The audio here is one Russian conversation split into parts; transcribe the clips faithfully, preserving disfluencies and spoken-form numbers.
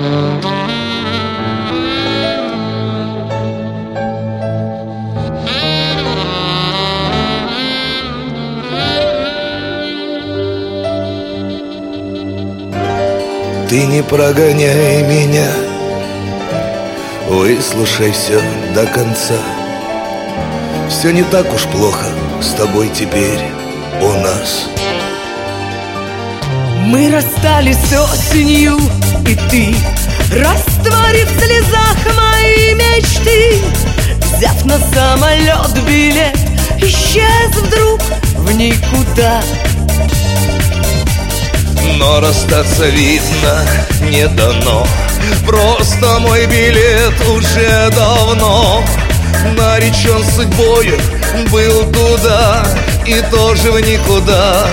Ты не прогоняй меня, выслушай все до конца. Все не так уж плохо с тобой теперь у нас. Мы расстались осенью, и ты растворив в слезах мои мечты. Взяв на самолет билет, исчез вдруг в никуда. Но расстаться, видно, не дано. Просто мой билет уже давно наречен судьбою, был туда и тоже в никуда.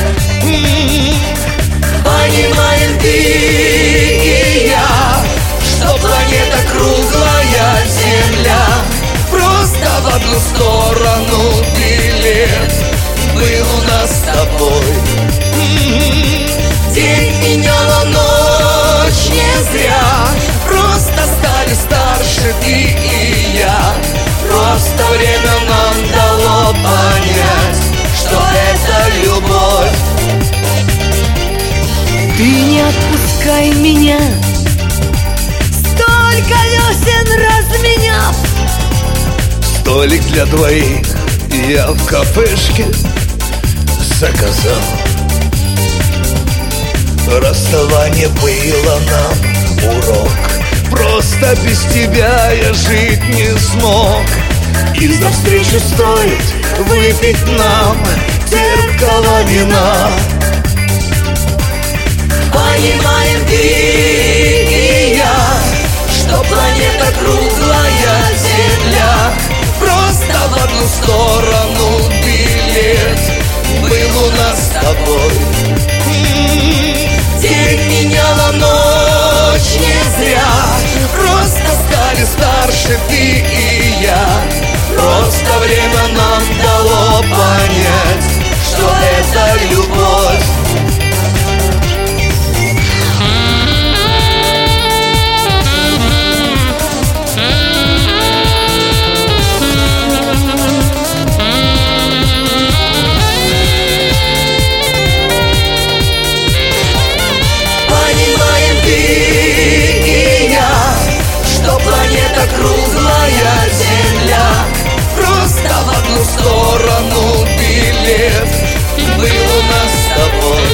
Понимаем ты и я, что планета круглая Земля. Просто в одну сторону билет был у нас с тобой. День меняла ночь не зря, Просто стали старше ты и я. Просто время нам дало понять, что это любовь. ты не отпускай меня, столько весен разменяв. Столик для двоих я в кафешке заказал. Расставание было нам урок. Просто без тебя я жить не смог. И за встречу стоит выпить нам терпкого вина. Понимаем ты и я, что планета круглая Земля. Просто в одну сторону билет был у нас с тобой. День меняла ночь не зря, Просто стали старше ты и я. Просто время нам дало понять, что это любовь. понимаем ты и я, что планета круглая Земля. Просто в одну сторону билет был у нас с тобой.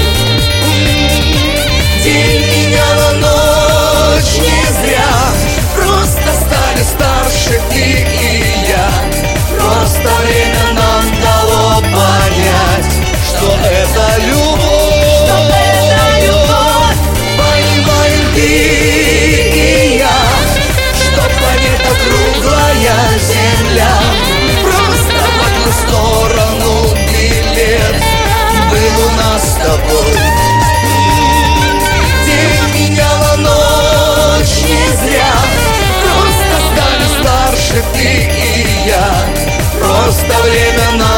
День меняла ночь не зря, Просто стали старше ты и я. Просто время нам дало понять, что это любовь. что это любовь. Понимаем ты и я, что планета круглая Земля. Просто в одну сторону билет был у нас с тобой. День меняла ночь не зря. Просто стали старше ты и я. Просто время нам